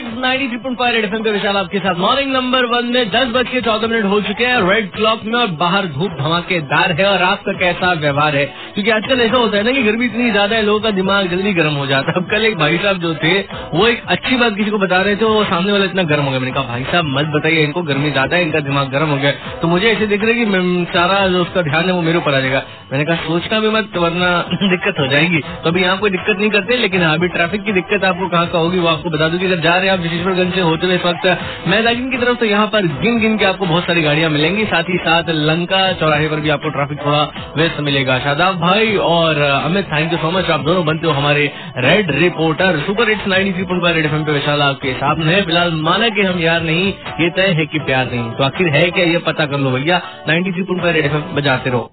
93.5 Red FM पे विशाल आपके साथ। मॉर्निंग नंबर 1 में 10:14 हो चुके हैं रेड क्लॉक में, और बाहर धूप धमाकेदार है। और आपका कैसा व्यवहार है, क्योंकि आजकल ऐसा होता है ना कि गर्मी इतनी ज्यादा है, लोगों का दिमाग जल्दी गर्म हो जाता है। अब कल एक भाई साहब जो थे वो एक अच्छी बात किसी को बता रहे थे, वो सामने वाला इतना गर्म हो गया। मैंने कहा भाई साहब मत बताइए, इनको गर्मी ज्यादा है, इनका दिमाग गर्म हो गया। तो मुझे ऐसे दिख रहा है कि सारा जो उसका ध्यान है वो मेरे ऊपर आ जाएगा। मैंने कहा सोचना भी मत, वरना दिक्कत हो जाएगी। तो अभी यहाँ कोई दिक्कत नहीं करते, लेकिन अभी ट्रैफिक की दिक्कत आपको कहाँ का होगी वो आपको बता दूं। अगर जा रहे हैं आप विशेश्वरगंज से होते हुए इस वक्त मैदागिन की तरफ, तो यहाँ पर गिन गिन के आपको बहुत सारी गाड़ियां मिलेंगी। साथ ही साथ लंका चौराहे पर भी आपको ट्रैफिक थोड़ा व्यस्त मिलेगा। शादाब भाई और Amit, thank you so much, आप दोनों बनते हो हमारे red reporter. Super hits 93.5 Red FM पे विशाल आपके सामने है। फिलहाल माना कि हम यार नहीं, ये तय है कि प्यार नहीं। तो आखिर है क्या, ये पता कर लो भैया। 93.5 रेड एफएम बजाते रहो।